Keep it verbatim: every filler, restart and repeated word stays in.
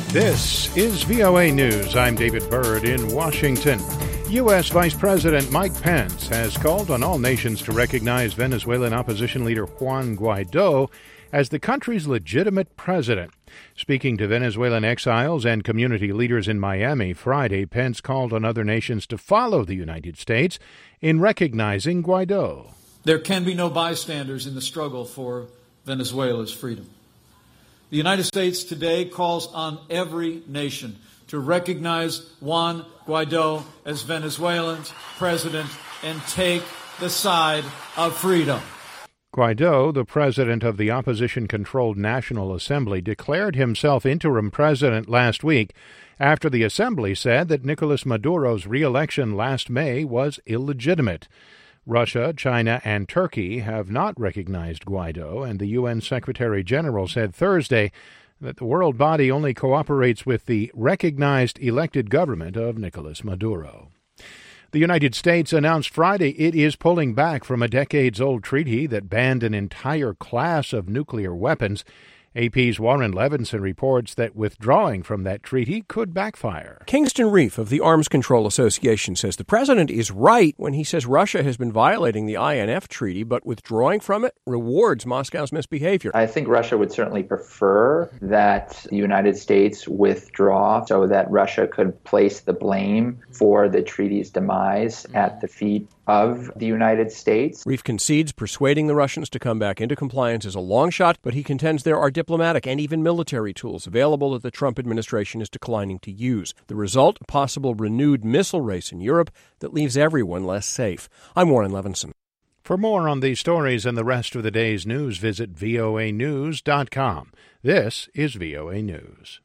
This is V O A News. I'm David Byrd in Washington. U S. Vice President Mike Pence has called on all nations to recognize Venezuelan opposition leader Juan Guaido as the country's legitimate president. Speaking to Venezuelan exiles and community leaders in Miami Friday, Pence called on other nations to follow the United States in recognizing Guaido. There can be no bystanders in the struggle for Venezuela's freedom. The United States today calls on every nation to recognize Juan Guaido as Venezuelan's president and take the side of freedom. Guaido, the president of the opposition-controlled National Assembly, declared himself interim president last week after the assembly said that Nicolas Maduro's re-election last May was illegitimate. Russia, China, and Turkey have not recognized Guaido, and the U N Secretary-General said Thursday that the world body only cooperates with the recognized elected government of Nicolas Maduro. The United States announced Friday it is pulling back from a decades-old treaty that banned an entire class of nuclear weapons. A P's Warren Levinson reports that withdrawing from that treaty could backfire. Kingston Reef of the Arms Control Association says the president is right when he says Russia has been violating the I N F treaty, but withdrawing from it rewards Moscow's misbehavior. I think Russia would certainly prefer that the United States withdraw so that Russia could place the blame for the treaty's demise at the feet of the United States. Reef concedes persuading the Russians to come back into compliance is a long shot, but he contends there are diplomatic and even military tools available that the Trump administration is declining to use. The result, a possible renewed missile race in Europe that leaves everyone less safe. I'm Warren Levinson. For more on these stories and the rest of the day's news, visit V O A news dot com. This is V O A News.